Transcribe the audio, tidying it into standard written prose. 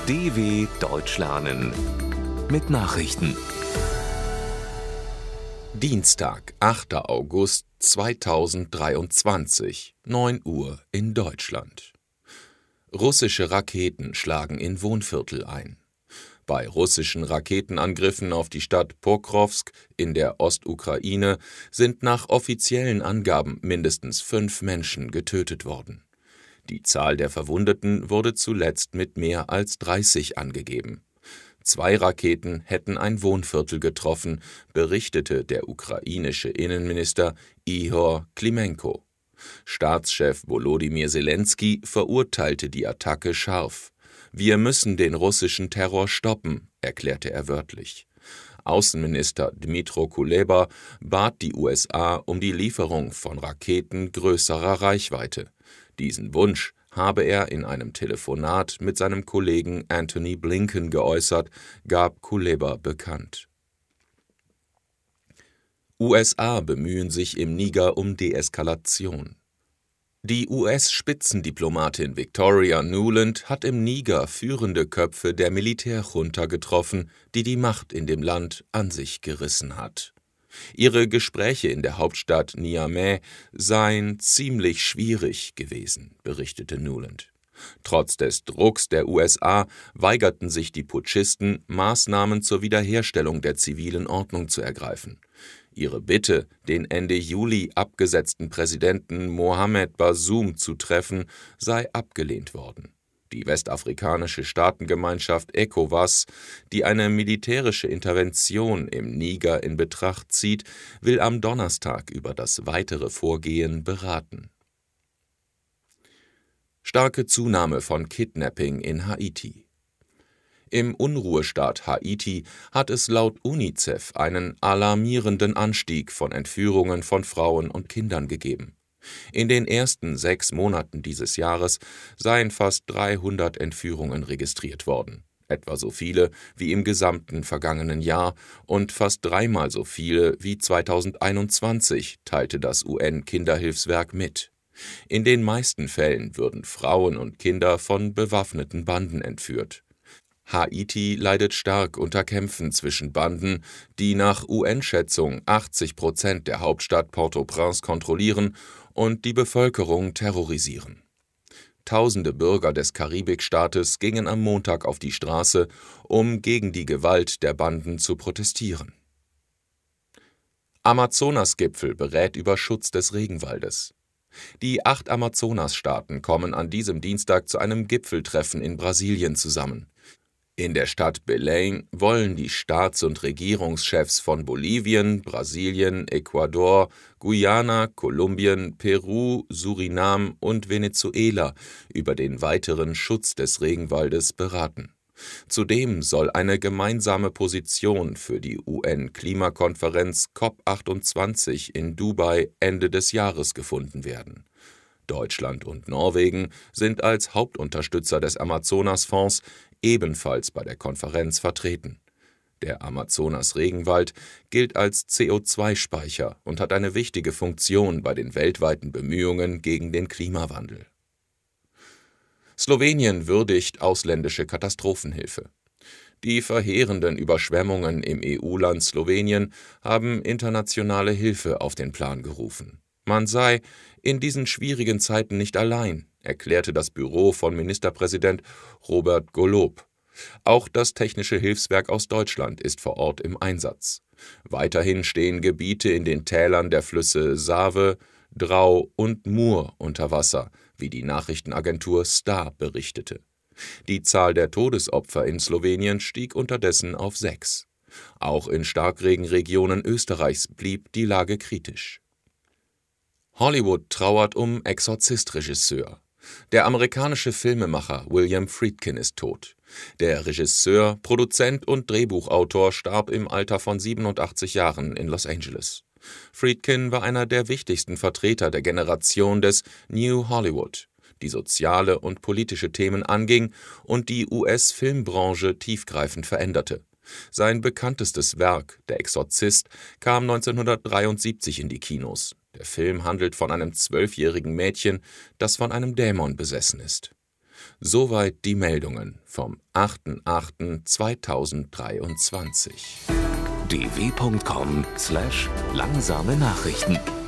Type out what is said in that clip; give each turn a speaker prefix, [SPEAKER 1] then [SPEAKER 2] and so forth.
[SPEAKER 1] DW Deutsch lernen mit Nachrichten.
[SPEAKER 2] Dienstag, 8. August 2023, 9 Uhr in Deutschland. Russische Raketen schlagen in Wohnviertel ein. Bei russischen Raketenangriffen auf die Stadt Pokrovsk in der Ostukraine sind nach offiziellen Angaben mindestens 5 Menschen getötet worden. Die Zahl der Verwundeten wurde zuletzt mit mehr als 30 angegeben. 2 Raketen hätten ein Wohnviertel getroffen, berichtete der ukrainische Innenminister Ihor Klimenko. Staatschef Volodymyr Selenskyj verurteilte die Attacke scharf. Wir müssen den russischen Terror stoppen, erklärte er wörtlich. Außenminister Dmytro Kuleba bat die USA um die Lieferung von Raketen größerer Reichweite. Diesen Wunsch habe er in einem Telefonat mit seinem Kollegen Antony Blinken geäußert, gab Kuleba bekannt. USA bemühen sich im Niger um Deeskalation. Die US-Spitzendiplomatin Victoria Nuland hat im Niger führende Köpfe der Militärjunta getroffen, die die Macht in dem Land an sich gerissen hat. Ihre Gespräche in der Hauptstadt Niamey seien ziemlich schwierig gewesen, berichtete Nuland. Trotz des Drucks der USA weigerten sich die Putschisten, Maßnahmen zur Wiederherstellung der zivilen Ordnung zu ergreifen. Ihre Bitte, den Ende Juli abgesetzten Präsidenten Mohamed Bazoum zu treffen, sei abgelehnt worden. Die westafrikanische Staatengemeinschaft ECOWAS, die eine militärische Intervention im Niger in Betracht zieht, will am Donnerstag über das weitere Vorgehen beraten. Starke Zunahme von Kidnapping in Haiti. Im Unruhestaat Haiti hat es laut UNICEF einen alarmierenden Anstieg von Entführungen von Frauen und Kindern gegeben. In den ersten 6 Monaten dieses Jahres seien fast 300 Entführungen registriert worden, etwa so viele wie im gesamten vergangenen Jahr und fast 3-mal so viele wie 2021, teilte das UN-Kinderhilfswerk mit. In den meisten Fällen würden Frauen und Kinder von bewaffneten Banden entführt. Haiti leidet stark unter Kämpfen zwischen Banden, die nach UN-Schätzung 80% der Hauptstadt Port-au-Prince kontrollieren und die Bevölkerung terrorisieren. Tausende Bürger des Karibikstaates gingen am Montag auf die Straße, um gegen die Gewalt der Banden zu protestieren. Amazonasgipfel berät über Schutz des Regenwaldes. Die 8 Amazonasstaaten kommen an diesem Dienstag zu einem Gipfeltreffen in Brasilien zusammen. In der Stadt Belém wollen die Staats- und Regierungschefs von Bolivien, Brasilien, Ecuador, Guyana, Kolumbien, Peru, Surinam und Venezuela über den weiteren Schutz des Regenwaldes beraten. Zudem soll eine gemeinsame Position für die UN-Klimakonferenz COP28 in Dubai Ende des Jahres gefunden werden. Deutschland und Norwegen sind als Hauptunterstützer des Amazonasfonds ebenfalls bei der Konferenz vertreten. Der Amazonas-Regenwald gilt als CO2-Speicher und hat eine wichtige Funktion bei den weltweiten Bemühungen gegen den Klimawandel. Slowenien würdigt ausländische Katastrophenhilfe. Die verheerenden Überschwemmungen im EU-Land Slowenien haben internationale Hilfe auf den Plan gerufen. Man sei in diesen schwierigen Zeiten nicht allein, erklärte das Büro von Ministerpräsident Robert Golob. Auch das Technische Hilfswerk aus Deutschland ist vor Ort im Einsatz. Weiterhin stehen Gebiete in den Tälern der Flüsse Save, Drau und Mur unter Wasser, wie die Nachrichtenagentur Star berichtete. Die Zahl der Todesopfer in Slowenien stieg unterdessen auf 6. Auch in Starkregenregionen Österreichs blieb die Lage kritisch. Hollywood trauert um Exorzist-Regisseur. Der amerikanische Filmemacher William Friedkin ist tot. Der Regisseur, Produzent und Drehbuchautor starb im Alter von 87 Jahren in Los Angeles. Friedkin war einer der wichtigsten Vertreter der Generation des New Hollywood, die soziale und politische Themen anging und die US-Filmbranche tiefgreifend veränderte. Sein bekanntestes Werk, Der Exorzist, kam 1973 in die Kinos. Der Film handelt von einem 12-jährigen Mädchen, das von einem Dämon besessen ist. Soweit die Meldungen vom 8.8.2023.
[SPEAKER 1] dw.com/langsame Nachrichten